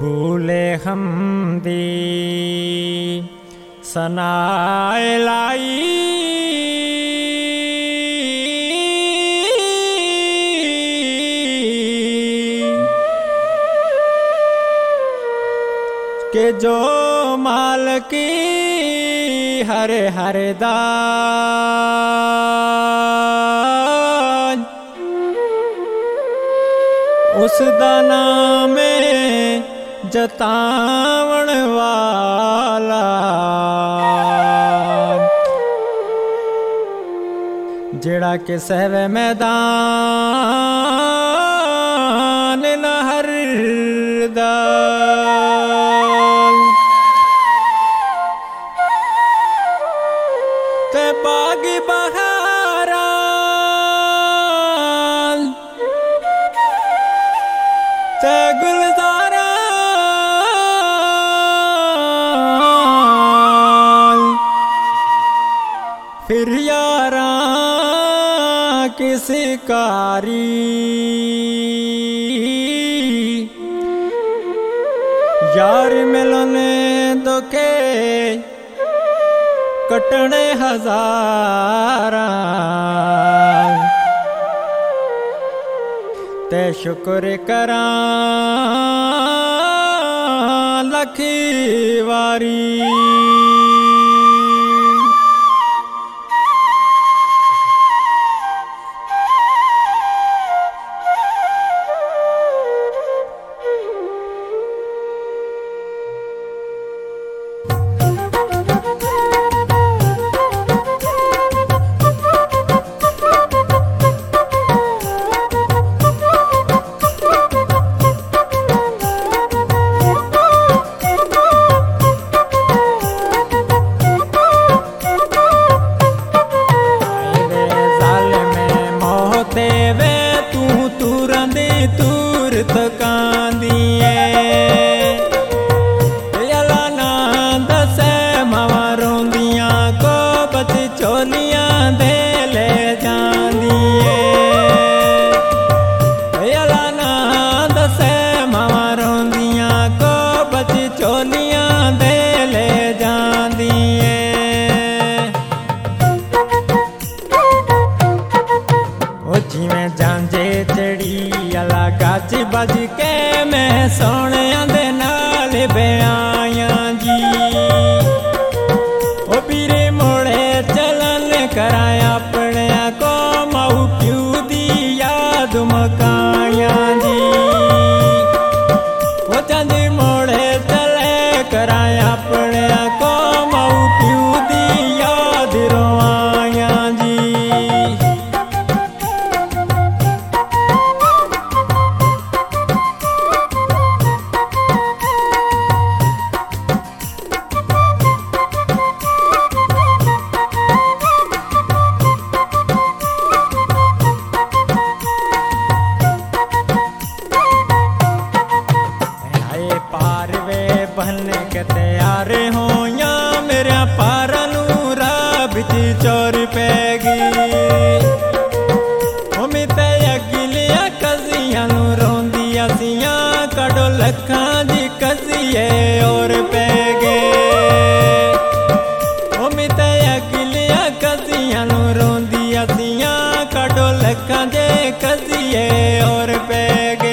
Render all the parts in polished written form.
भूले हमदी सनाए लाई के जो माल की हरे हरे दान उस दाना में जतावण वाला जेड़ा के सहवे मैदान न हरदा ते बागी बहारा ते गुलजारा फिर यारा किसी कारी यार मिलने दुखे कटने हजारा ते शुक्र करा लखी वारी गाज बज के मैं सोने दे नाल ब्याया जी ओ पीरे मोड़े चलन कराया अपने को माऊ प्यू दी याद मकाया जी ओ चंद मोड़े चले कराया अपने को माऊ प्यू दी याद रोआया जी बहने के तैयार हो या मेरे पारा नूरा बिच चोर पैगी उम्मीद अगिलिया कजियां नू रोंदिया सियां कड़ो लखां दी कजिए और पैगे उम्मीद अगिलिया कजियां नू रोंदिया सियां कड़ो लखां दे कजिए और पैगे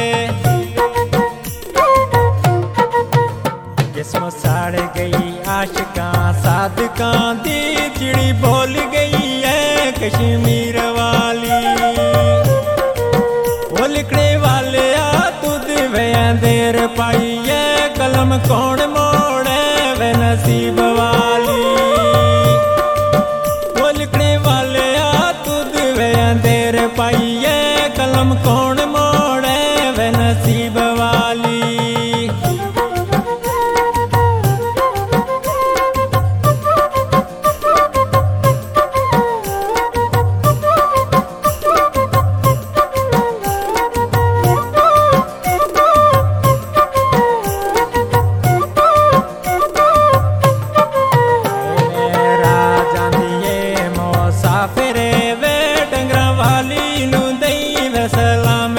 जिस्म साड़ गई आशिकां सादकां दी चिड़ी बोल गई है कश्मीर वाली वो लिखने वाले आ तुद वे देर पाई है कलम कौन मोड़े वे नसीब वाली वो लिखने वाले आ तुद वे देर पाई है कलम कौन मोड़े वे नसीब वाली फिरे वे डंगरा वाली नू दई वे सलाम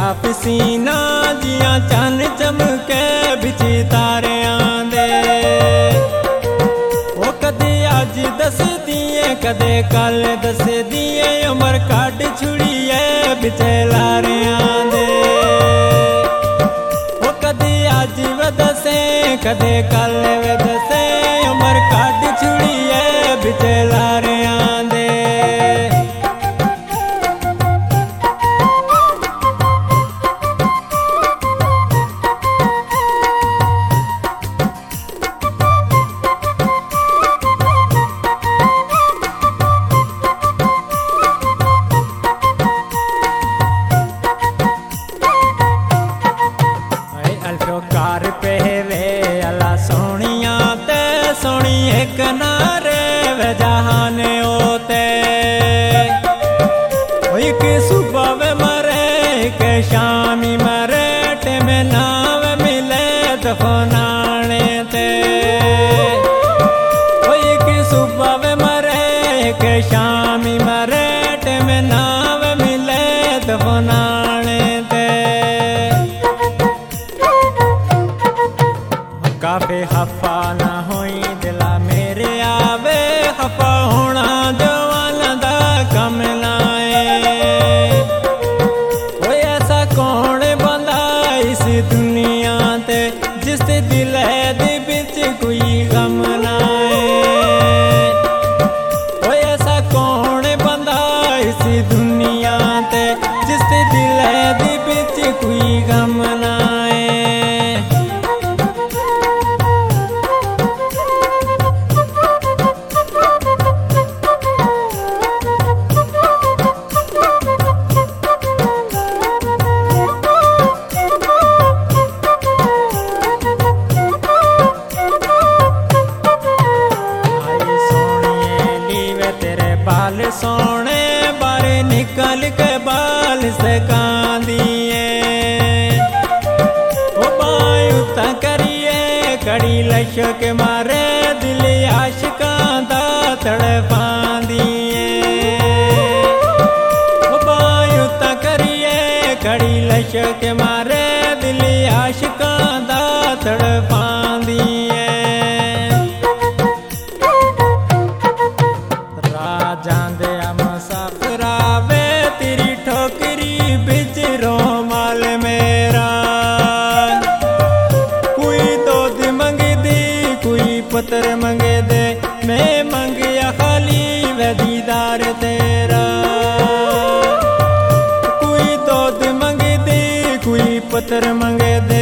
साफ सीना जिया चन चमके बिच तारियां दे। ओ कदे अज दस दिए कदे कल दस दिए उमर काट छुड़िए बिच लारियां दे। ओ कदे अज वदसे कदे कल वदसे उमर काट छुड़िए बिच लारियां दे। कार पे वे अला सोनिया ते सोनी एक नारे वे जहान होते। एक सुबह वे मरे एक शामी मरे टे में नाव मिले दफनाने ते। एक सुबह वे मरे एक शामी मरे टे में नाव मिले दफनाने ते। काफे हफा ना होई दिला मेरे आवे हफा होना जवाना दा कम लाए। कोई ऐसा कौन बंदा इस दुनिया ते जिस दिल दे बिच कोई गम नाए। कोई ऐसा कौन बंदा इस दुनिया ते जिस दिल दे बिच कोई गम नाए। बाल सोने बारे निकल के बाल से कांदिए। ओ बायुता करिए कड़ी लशक मारे दिल आशिकां दा तड़पांदिए। ओ बायुता करिए कड़ी लशक मारे दिल आशिकां दा तड़पांदिए। जांदे मुसाफिरा वे तेरी ठोकरी बिच रोमाल मेरा। कोई दूध मंगे दे कोई पत्थर मंगे दे मैं मंगया खाली वे दीदार तेरा। कोई दूध मंगे दे कोई पत्थर मंगे दे